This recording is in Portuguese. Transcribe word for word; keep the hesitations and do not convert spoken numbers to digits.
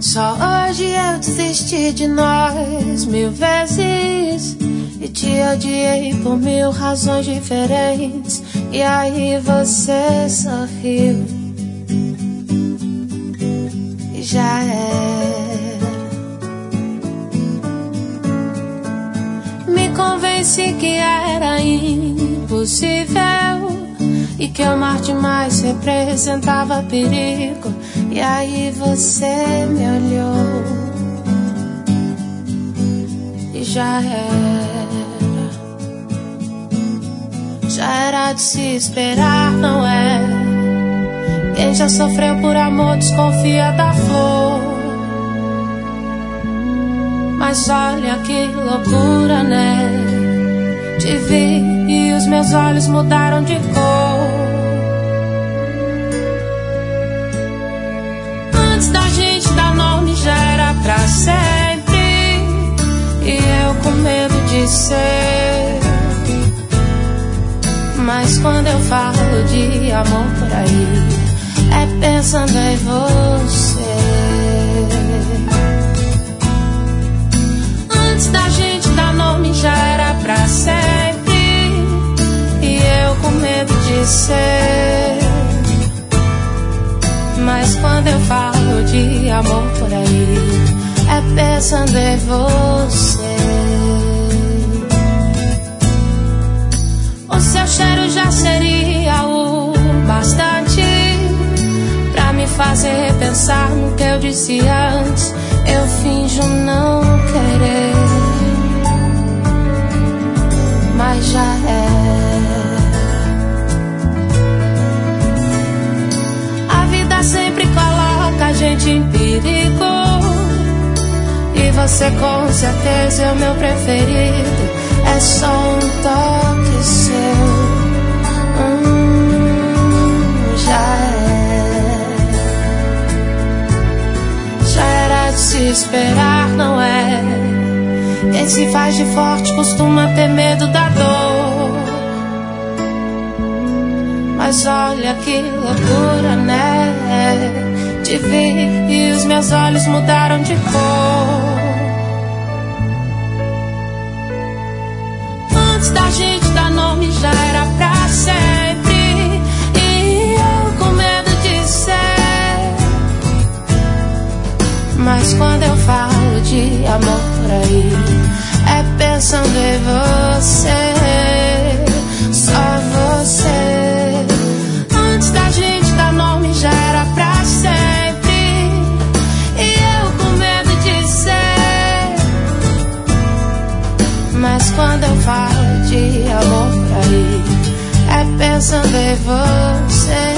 Só hoje eu desisti de nós mil vezes e te odiei por mil razões diferentes. E aí você sorriu e já era. Me convenci que era impossível e que amar demais representava perigo. E aí você me olhou e já era. Já era de se esperar, não é? Quem já sofreu por amor desconfia da flor. Mas olha que loucura, né? Te vi e os meus olhos mudaram de cor. Antes da gente dar nome já era pra sempre, e eu com medo de ser. Mas quando eu falo de amor por aí, é pensando em você. Antes da gente dar nome já era pra sempre, e eu com medo de ser. Mas quando eu falo de amor por aí, é pensando em você. O seu cheiro já seria o bastante pra me fazer pensar no que eu disse antes. Eu finjo não querer, mas já é. A vida sempre coloca a gente em perigo, e você com certeza é o meu preferido. É só um toque seu, hum, já é. Já era de se esperar, não é? Quem se faz de forte costuma ter medo da dor. Mas olha que loucura, né? Te vi e os meus olhos mudaram de cor. Antes da gente dar nome já era pra sempre, e eu com medo de ser. Mas quando eu falo de amor por aí, é pensando em você, só você. Antes da gente dar nome já era pra sempre, e eu com medo de ser. Mas quando eu falo de amor por aí, é pensando em você.